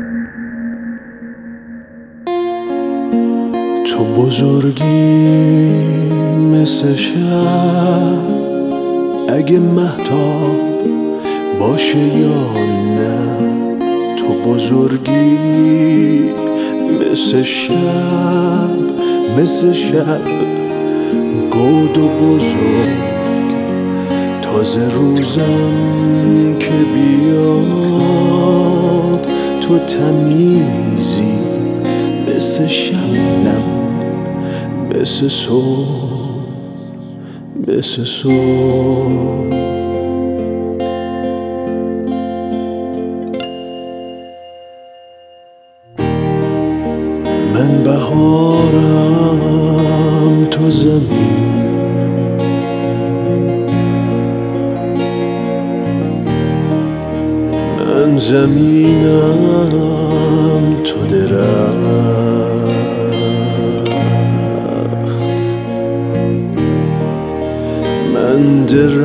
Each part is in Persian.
تو بزرگی مثل شب، اگه مهتاب باشه یا نه. تو بزرگی مثل شب، مثل شب گود و بزرگ. تازه روزم که بیاد تو تمیزی مثل شبنم، مثل صبح، مثل صبح. من بهارم تو زمین، من زمینم تو درخت، من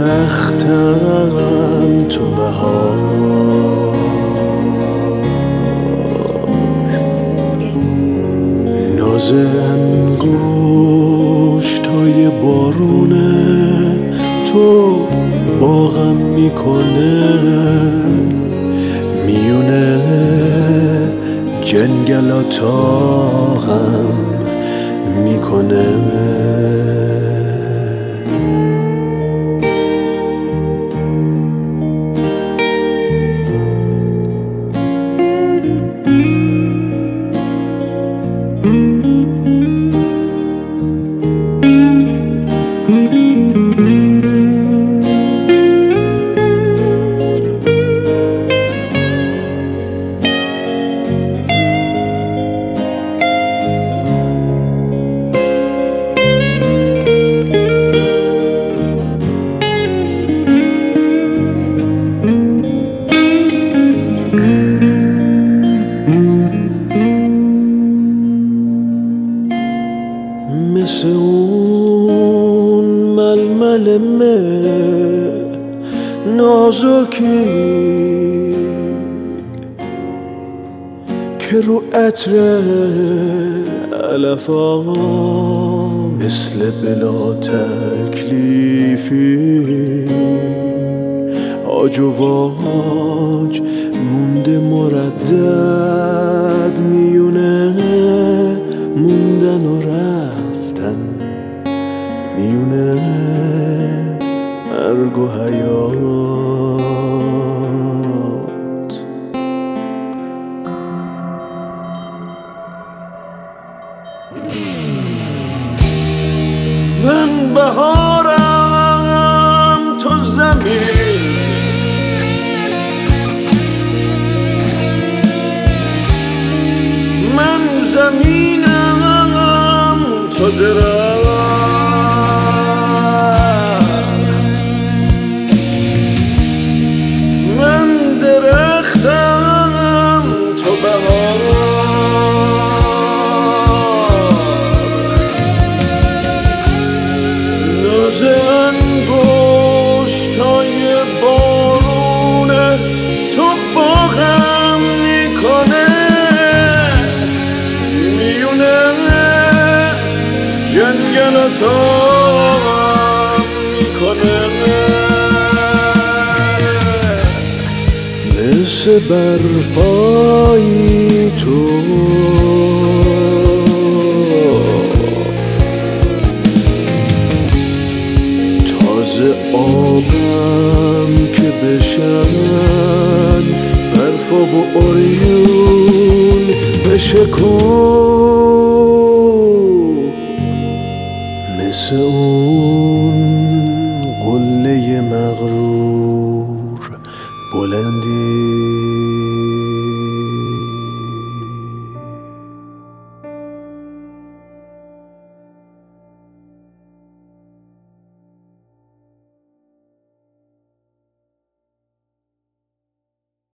درختم تو بهار. ناز انگشتای بارونه تو باغم میکنه، میونه جنگلاتاغم میکنه. مثل اون ململ نازکی که رو عطر علفا مثل بلا تکلیفی آج و واج مونده مردد، میونه موندن و رفتن، میونه مرگ و حیات. من بهارم تو زمین، من زمینم تو درخت، من درختم تو بهار. ناز انگشتای بارونه تو باغم میکنه، میونه جنگلاتاغم میکنه. مثل برفایی تو تازه آبم که بشن برفا و اوریون بشکن. مثل اون قله مغرور بلندی